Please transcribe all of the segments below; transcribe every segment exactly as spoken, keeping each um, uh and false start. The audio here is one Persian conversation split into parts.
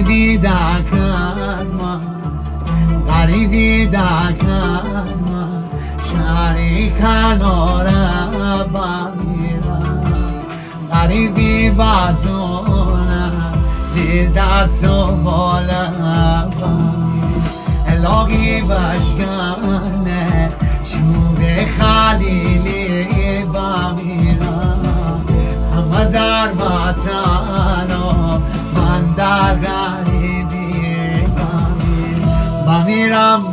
غریبی دکر من غریبی دکر من شهری کنار بمیرم غریبی بازونم دی دست و بالم الهی بشکنه شوب خلیلی بمیرم همه در وطن من در غریبی بمیرم بمیرم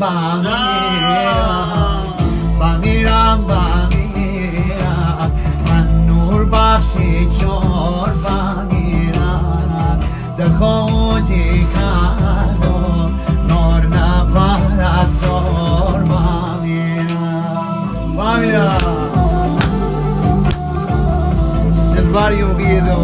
بمیرم بمیرم من نور بخشی چور بمیرم در خوجی کنم نور نپرستار بمیرم بمیرم دلبر یوگی دو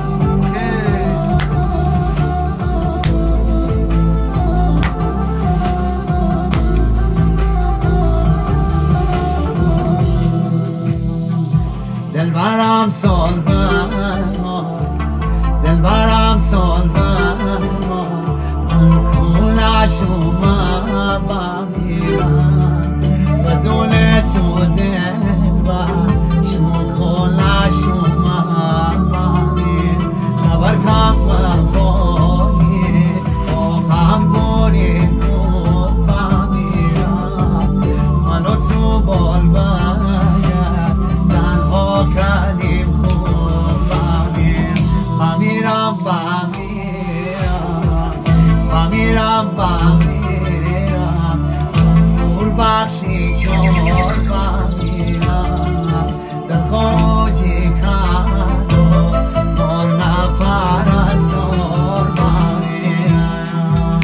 دلبرم سال بما دلبرم سال بما من کلشو من بمیرم بدون تو دلبر شو کلشو من بمیرم صبر کن وفایی با هم بریم و بمیرم منو تو بال باید تنها کنیم خوب بمیرم بمیرم بمیرم بمیرم نور بخشی چور بمیرم در خوجی کن و نور نپرستار بمیرم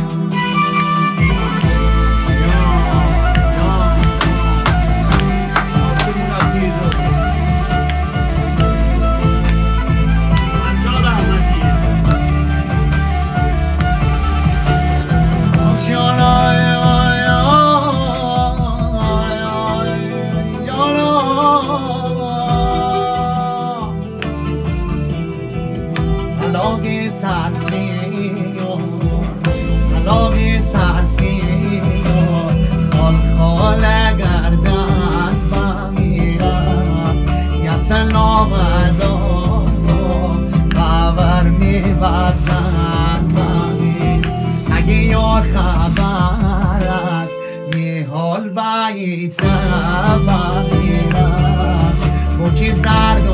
علاقی سرسی علاقی سرسی خال خال گردن بمیرم یتن آمدان خبر میبزن بمیرم اگه یار خبر است یه حال باید بمیرم با که زرگ